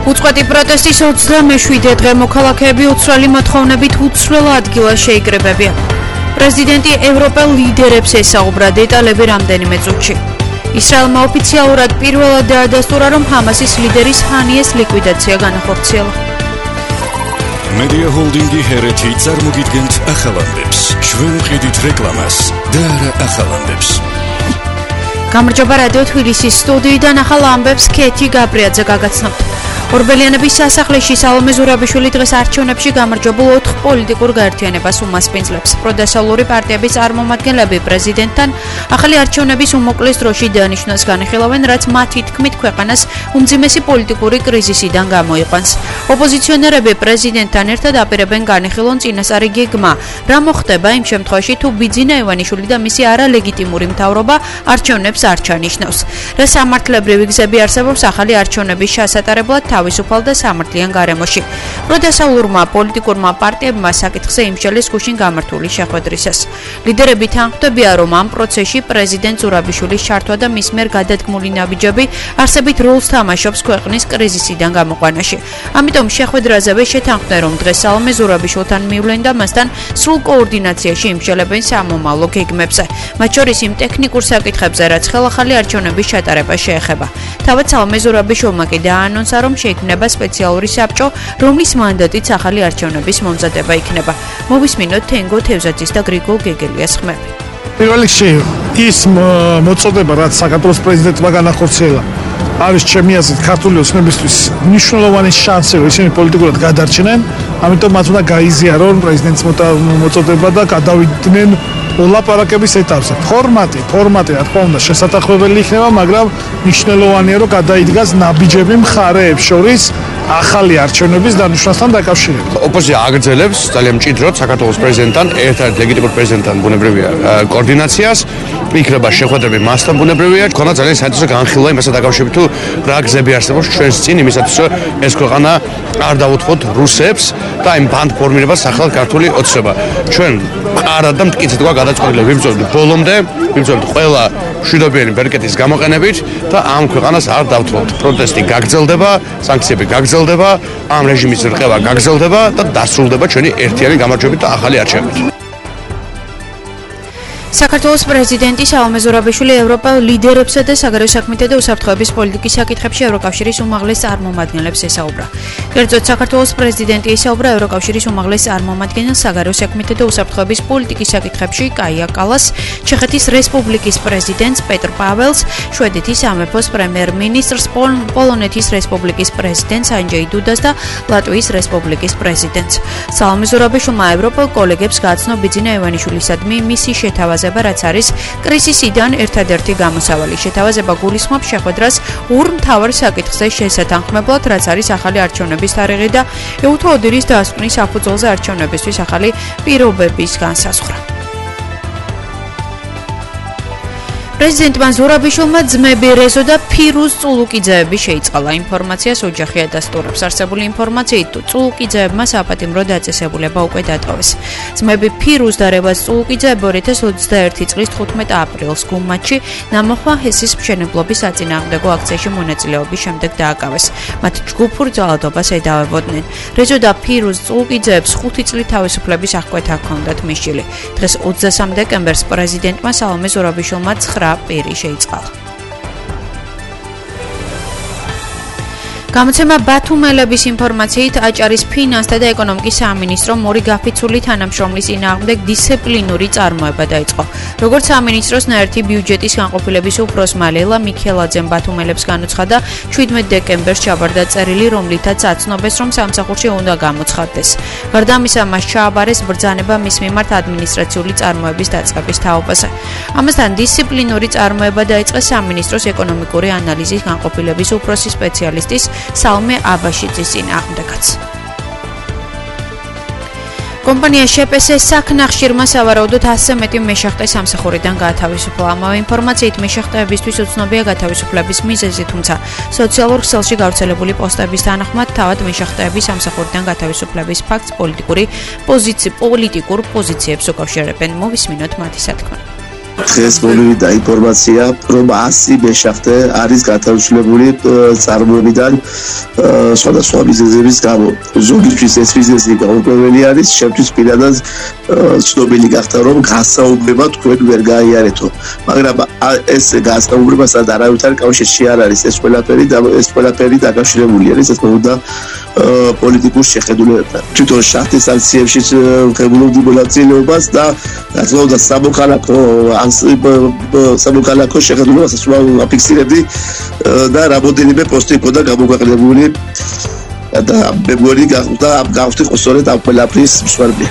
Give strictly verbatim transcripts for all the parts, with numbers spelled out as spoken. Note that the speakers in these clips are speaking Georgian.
უწყვეტი პროტესტის ოცდამეშვიდე დღე მოქალაქეები უცვლელი მოთხოვნებით უცვლელ ადგილას შეიკრიბებიან. პრეზიდენტი ევროპელ ლიდერებს ესაუბრა, დეტალები რამდენიმე წუთში. ისრაელმა ოფიციალურად პირველად დაადასტურა, რომ ჰამასის ლიდერის ჰანიეს ლიკვიდაცია განახორციელა. მედია ჰოლდინგი ჰერეთი წარმოგიდგენთ ახალამდებს. ჩვენ ვყიდით რეკლამას და არა ახალამდებს. გამარჯობა რადიო თბილისის სტუდიიდან ახალ ამბებს ქეთი გაბრიაძე გაგაცნობთ. ორბელიანების სასახლეში სალომე ზურაბიშვილი დღეს არჩევნებში გამარჯვებულ ოთხ პოლიტიკურ გაერთიანებას უმასპინძლებს. პროდესავლური პარტიების წარმომადგენლები პრეზიდენტთან ახალი არჩევნების უმოკლეს დროში დანიშნოს განიხილავენ, რაც მათი თქმით ქვეყანას უმძიმესი პოლიტიკური კრიზისიდან გამოიყვანს. ოპოზიციონერები პრეზიდენტთან ერთად აპირებენ განიხილონ წინასწარი გეგმა, რა მოხდება იმ შემთხვევაში, თუ ბიძინა ივანიშვილი და მისი არალეგიტიმური მთავრობა არჩევნებს არ ჩანიშნავს. რა სამართლებრივი გზები არსებობს ახალი არჩევნების ჩასატარებლად თავისუფალ და სამართლიან გარემოში. პროდესავლურმა პოლიტიკურმა პარტიებმა საკითხზე იმსჯელეს გუშინ გამართული შეხვედრისას. ლიდერები თანხმდებიან, რომ ამ პროცესში პრეზიდენტ ზურაბიშვილის ჩართვა და მის მიერ გადადგმული ნაბიჯები არსებით როლს თამაშობს ქვეყნის კრიზისიდან გამოყვანაში. ამიტომ შეხვედრაზევე შეთანხმდნენ, რომ დღეს სალომე ზურაბიშვილთან მივლენ და მასთან სრულ კოორდინაციაში იმსჯელებენ სამომავლო გეგმებზე. მათ შორის იმ ტექნიკურ საკითხებზე, რაც ხელახალი არჩევნების ჩატარება შეეხება. თავად სალომე ზურაბიშვილმა კი დააანონსა, რომ შეიქმნება სპეციალური საბჭო, რომლის მანდატით ახალი არჩევნების მომზადება იქნება. მოვისმინოთ თენგო თევზაძის და გრიგოლ გეგელიას ხმები. პირველ რიგში ის მოწოდება, რაც საქართველოს პრეზიდენტმა განახორციელა, არის ჩემი აზრით ქართული ოცნებისთვის მნიშვნელოვანი შანსი, რომ ისინი პოლიტიკურად გადარჩნენ, ამიტომ მათ უნდა გაიზიარონ პრეზიდენტის მოწოდება და გადავიდნენ ლაპარაკების ეტაპზე. ფორმატი, ფორმატი რა თქმა უნდა შესაძლებელი იქნება, მაგრამ მნიშვნელოვანია, რომ გადაიდგას ნაბიჯები მხარეებს შორის ახალი არჩევნების დანიშნვასთან დაკავშირებით. ოპოზიცია აგრძელებს ძალიან მჭიდროდ საქართველოს პრეზიდენტთან, ერთ-ერთ ლეგიტიმურ პრეზიდენტთან ბუნებრივია კოორდინაციას, იქნება შეხვედრები მასთან ბუნებრივია, ქონა ძალიან საინტერესო განხილვა იმასთან დაკავშირებით, თუ რა გზები არსებობს ჩვენს წინ იმისათვის, რომ ეს ქვეყანა არ დაუთხოვოთ რუსებს და იმ ბანდ ფორმირებას ახალ ქართული ოცნება. ჩვენ ყარად და მტკიცედ გადაწყვეტილება ვიბრძოლთ ბოლომდე, ვიბრძოლთ ყველა მშვიდობიანი ბერკეტის გამოყენებით და ამ ქვეყანას არ დავთვალოთ. პროტესტი გაგრძელდება, სანქციები გაგრძელდება, ამ რეჟიმის რყევა გაგრძელდება და დასრულდება ჩვენი ერთიანი გამარჯვებით და ახალი არჩევნებით. საქართველოს პრეზიდენტი სალომე ზურაბიშვილი ევროპელ ლიდერებსა და საგარეო საქმეთა და უსაფრთხოების პოლიტიკის საკითხებში ევროკავშირის უმაღლეს წარმომადგენლებს ესაუბრა. კერძოდ, საქართველოს პრეზიდენტი ესაუბრა ევროკავშირის უმაღლეს წარმომადგენელს საგარეო საქმეთა და უსაფრთხოების პოლიტიკის საკითხებში კაია კალას, ჩეხეთის რესპუბლიკის პრეზიდენტს პეტრ პაველს, შვედეთის სამეფოს პრემიერ-მინისტრს, პოლონეთის რესპუბლიკის პრეზიდენტს ანჯეი დუდას და ლატვიის რესპუბლიკის პრეზიდენტს. სალომე ზურაბიშვილმა ევროპელ კოლეგებს გააცნო ბიძინა ივანიშვილისადმი მისი შეთავაზება, რაც არის კრიზისიდან ერთადერთი გამოსავალი. შეთავაზება გულისხმობს შეხვედრას ორ მთავარ საკითხზე შესათანხმებლად, რაც არის ახალი არჩევნების თარიღი და ეუთო ოდილის დასკვნის საფუძველზე არჩევნებისთვის ახალი პირობების განსაზღვრა. პრეზიდენტმა ზურაბიშვილმა ძმები რეზო და ფირუზ წულუკიძეები შეიწყალა. ინფორმაციას ოჯახი ადასტურებს. არსებული ინფორმაციით, წულუკიძეებმა საპატიმრო დაწესებულება უკვე დატოვეს. ძმები ფირუზ და რევაზ წულუკიძეები ორი ათას ოცდაერთი წლის თხუთმეტ აპრილს გუმათში ნამოხვა ჰესის მშენებლობის საწინააღმდეგო აქციაში მონაწილეობის შემდეგ დააკავეს. მათ ჯგუფურ ძალადობას ედავებოდნენ. რეზო და ფირუზ წულუკიძეებს ხუთი წლით თავისუფლების აღკვეთა ჰქონდათ მისჯილი. დღეს ოცდასამ დეკემბერს პრეზიდენტმა სალომე ზურაბიშვილმა ცხრა პირი შეიწყალა. გამოცემა ბათუმელების ინფორმაციით აჭარის ფინანსთა და ეკონომიკის სამინისტრო მორი გაფიცული თანამშრომლის წინააღმდეგ დისციპლინური წარმოება დაიწყო. როგორც სამინისტროს ნაერთი ბიუჯეტის განყოფილების უფროსმა ლელა მიქელაძემ ბათუმელებს განუცხადა, შვიდმეტ დეკემბერს ჩაბარდა წერილი, რომლითაც აცნობეს, რომ სამსახურში უნდა გამოცხადდეს. გარდა ამისა, მას ჩააბარეს ბრძანება მის მიმართ ადმინისტრაციული წარმოების დაწყების თაობაზე. ამასთან დისციპლინური წარმოება დაიწყეს სამინისტროს ეკონომიკური ანალიზის განყოფილების უფროსი სპეციალისტის სალმე აბაშიძის წინააღმდეგაც. კომპანია შეპესე საქნახშირმა სავარაუდოდ ასზე მეტი მეშახტე სამსახურიდან გაათავისუფლა. ამავე ინფორმაციით მეშახტეებისთვის უცნობია გათავისუფლების მიზეზი, თუმცა სოციალურ ქსელში გავრცელებული პოსტების თანახმად თავად მეშახტეების სამსახურიდან გათავისუფლების ფაქტს პოლიტიკური პოზიცი პოლიტიკურ პოზიციებს უკავშირებენ. მოვისმინოთ მათი სათქმელი. დღეს მოვიდა ინფორმაცია, რომ ასი მეშახტე არის გათავისუფლებული წარმოებიდან სხვადასხვა მიზეზების გამო. ზოგისთვის ეს მიზეზი გაურკვეველი არის, შემთთვის პირადად ცნობილი გახდა, რომ გასაუბრება თქვენ ვერ გაიარეთო. მაგრამ ეს გასაუბრებასთან არავითარ კავშირში არ არის, ეს ყველაფერი ეს ყველაფერი დაკავშირებული არის, ეს უნდა პოლიტიკურ შეხედულებებთან. თვითონ შახტის აქციებში ღებულობდი მონაწილეობას და რა თქმა უნდა სამოქალაქო სამოქალაქო შეხედულებასაც ვაფიქსირებდი და რამოდენიმე პოსტი იყო გამოქვეყნებული და მე მგონი გახდა გავხდი სწორედ ამ ყველაფრის მსხვერპლი.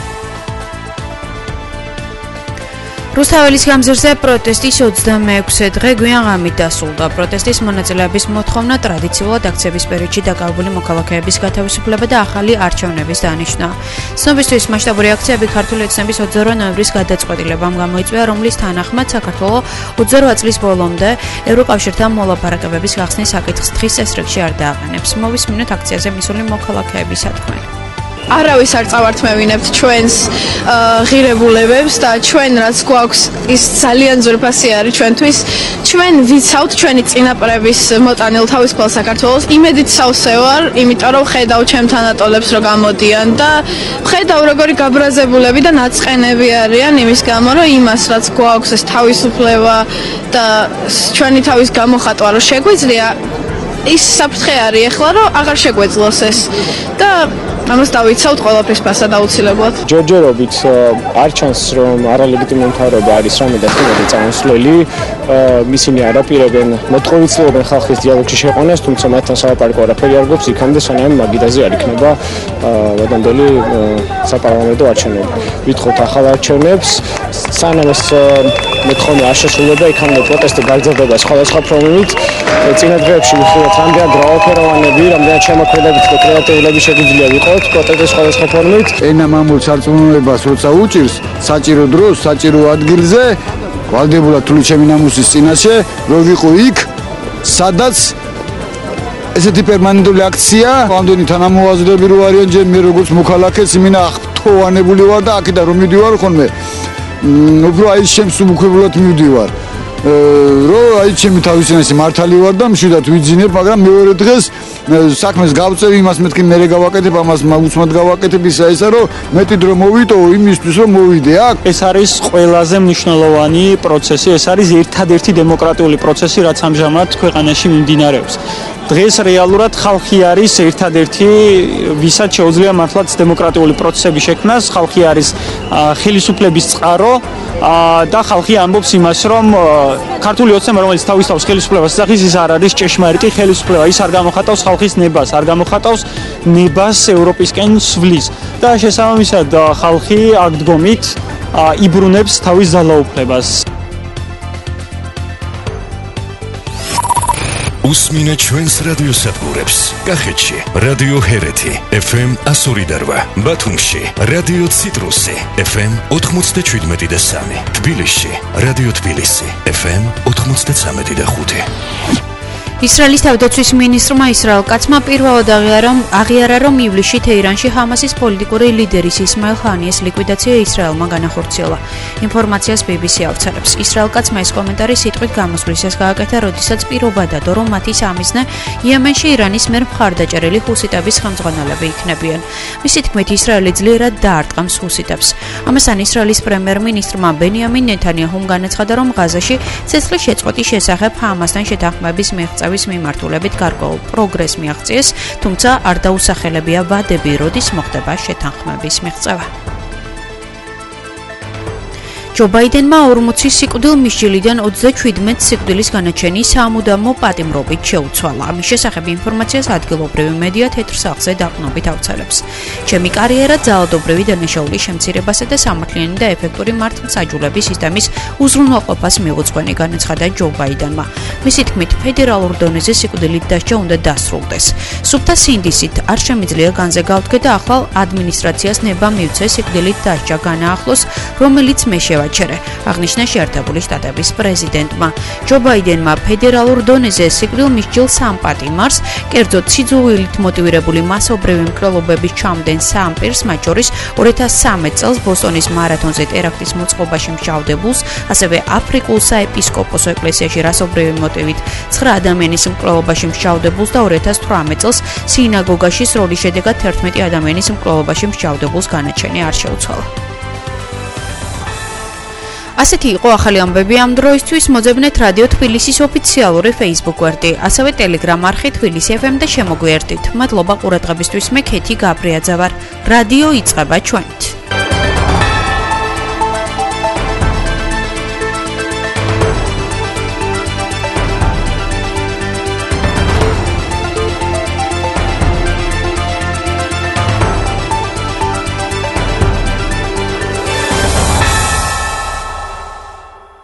რუსთაველის გამზირზე პროტესტის ოცდამეექვსე დღე გვიან ღამით დასრულდა. პროტესტის მონაწილეების მოთხოვნა ტრადიციულად აქციების პერიოდში დაკავებული მოქალაქეების გათავისუფლება და ახალი არჩევნების დანიშვნა. ცნობისთვის მასშტაბური აქციები ქართული ოცნების ოცდაორი ნოემბრის გადაწყვეტილებამ გამოიწვია, რომლის თანახმად საქართველოს ოცდაორი წლის ბოლომდე ევროკავშირთან მოლაპარაკებების გახსნის საკითხს დღის წესრიგში არ დააყენებს. მოვისმინოთ აქციაზე მისული მოქალაქეების სათქმელი. არავის არ წავართმევინებთ ჩვენს ღირებულებებს და ჩვენ რაც გვაქვს ის ძალიან ძვირფასი არის ჩვენთვის. ჩვენ ვიცავთ ჩვენი წინაპრების მოტანილ თავისუფალ საქართველოს. იმედით სავსე ვარ, იმიტომ რომ ხედავ ჩემ თანატოლებს რომ გამოდიან და ხედავ როგორი გაბრაზებულები და ნაწყენები არიან იმის გამო, რომ იმას რაც გვაქვს ეს თავისუფლება და ჩვენი თავის გამოხატვა რომ შეგვიძლია ის საფრთხე არის ახლა რომ აღარ შეგვეძლოს ეს და ამას დავიცავთ ყველაფრის ფასად აუცილებლად. ჯერჯერობით არ ჩანს რომ არალეგიტიმური მთავრობა არის რამე და ხმები წამოსვლელი, ისინი არაპირებენ, მოთხოვიცლებენ ხალხის დიალოგში შეყვანას, თუმცა მათთან სალაპარაკო არაფერი არ გვაქვს იქამდე სანამ მაგიდაზე არ იქნება ვადამდელი საპარლამენტო არჩევნები. ვითხოვთ ახალ არჩევნებს, სანამ ეს მოთხოვნა არ შესრულდება, იქამდე პროტესტი გაგრძელდება სხვადასხვა ფორმებით. წინა დღეებში ვიხილეთ რამდენად მრავალფეროვანები, რამდენად შემოქმედებით და კრეატიულები შეგვიძლია ვიყოთ პროტესტის სხვადასხვა ფორმით. ენა მამულ სარწმუნოებას როცა უჭირს საჭირო დროს, საჭირო ადგილზე, ვალდებულად თული ჩემი ნამუსის წინაშე, რომ ვიყო იქ, სადაც ესეთი პერმანენტული აქცია, ამდენი თანამოაზრეები რო არიან ჯერ მე როგორც მოქალაქეს იმინა ახთოვანებული ვარ და აქედან რომ მივდივარ ხოლმე უფრო აი ჩემს უმოქმედებლად მივდივარ. რო აი ჩემი თავისინესი მართალი ვარ და მშვიდად ვიძინებ, მაგრამ მეორე დღეს საქმეს გავწევ, იმას მეთქი მე გავაკეთებ, ამას უცმად გავაკეთებ, ისა ისა რომ მეტი დრო მოვიტო იმისთვის რომ მოვიდე აქ. ეს არის ყველაზე მნიშვნელოვანი პროცესი, ეს არის ერთადერთი დემოკრატიული პროცესი, რაც ამჟამად ქვეყანაში მიმდინარეობს. დღეს რეალურად ხალხი არის ერთადერთი, ვისაც შეუძლია მართლაც დემოკრატიული პროცესები შექმნას, ხალხი არის ხელისუფლების წყარო და ხალხი ამბობს იმას, რომ ქართული ოცნება, რომელიც თავის თავს ხელისუფლებას ეძახის, ის არ არის ჭეშმარიტი ხელისუფლება, ის არ გამოხატავს ხალხის ნებას, არ გამოხატავს ნებას ევროპისკენ სვლის და შესაბამისად ხალხი აქ დგომით იბრუნებს თავის ძალაუფლებას. უსმინე ჩვენს რადიოსადგურებს. კახეთში რადიო ჰერეთი ეფ ემ εκατო ორი და რვა, ბათუმში რადიო ციტრუსი ეფ ემ ოთხმოცდაშვიდმეტი და სამი, თბილისში რადიო თბილისი ეფ ემ ოთხმოცდაცამეტი და ხუთი. ისრაელის თავდაცვის მინისტრმა ისრაელ კაცმა პირველად აღიარა, აღიარა რომ ივლისში თეირანში ჰამასის პოლიტიკური ლიდერის ისმაილ ჰანიეს ლიკვიდაცია ისრაელმა განახორციელა. ინფორმაციას ბი ბი სი ავრცელებს. ისრაელ კაცმა ეს კომენტარი სიტყვით გამოსვლისას გააკეთა, როდესაც პირობა დადო, რომ მათი სამიზნე იემენში ირანის მიერ მხარდაჭერილი ჰუსიტების ხელმძღვანელები იქნებიან. მისი თქმით, ისრაელი ძლიერად დაარტყამს ჰუსიტებს. ამასთან ისრაელის პრემიერ-მინისტრმა ბენიამინ ნეთანიაჰუმ განაცხადა, რომ ღაზაში ცეცხლის შეწყვეტის შესახებ ჰამასთან შეთანხმების მიღწევა მიმართულებით გარკვეულ პროგრესს მიაღწიეს, თუმცა არ დაუსახელებია ვადები, როდის მოხდება შეთანხმების მიღწევა. ჯო ბაიდენმა ორმოცი სიკვდილ მისჯილიდან ოცდაჩვიდმეტ სიკვდილის განაჩენი სამუდამო პატიმრობით შეუცვალა. ამის შესახებ ინფორმაციას ადგილობრივი მედია თეთრ სახლზე დაყრდნობით ავრცელებს. ჩემი კარიერა ძალადობრივი დანაშაულის შემცირებასა და სამართლიანი და ეფექტური მართლმსაჯულების სისტემის უზრუნველყოფას მიუძღვენი, განაცხადა ჯო ბაიდენმა. მისი თქმით, ფედერალურ დონეზე სიკვდილით დასჯა უნდა დასრულდეს. სუფთა სინდისით არ შემიძლია განზე გავდგე და ახალ ადმინისტრაციას ნება მივცე სიკვდილით დასჯა განაახლოს, რომელიც მე შევაჯამე გადააჩერე, აღნიშნა შეერთებული შტატების პრეზიდენტმა. ჯო ბაიდენმა ფედერალურ დონეზე სიკვდილ მისჯილ სამ პატიმარს, კერძოდ სიძულვილით მოტივირებული მასობრივი მკვლელობების ჩამდენ სამ პირს, მათ შორის ორი ათას სამი წელს ბოსტონის მარათონზე ტერაქტის მოწყობაში მსჯავრდებულს, ასევე აფრიკულ საეპისკოპოსო ეკლესიაში რასობრივი მოტივით ცხრა ადამიანის მკვლელობაში მსჯავრდებულს და ორი ათას თვრამეტ წელს სინაგოგაში სროლის შედეგად თერთმეტი ადამიანის მკვლელობაში მსჯავრდებულს განაჩენი არ შეუცვალა. ასეთი იყო ახალი ამბები ამ დროისთვის. მოძებნეთ რადიო თბილისის ოფიციალური Facebook გვერდი, ასევე Telegram არხი თბილისი ეფ ემ და შემოგვიერთდით. მადლობა ყურადღებისთვის. მე ქეთი გაბრიაძე ვარ. რადიო იწყება ჩვენ.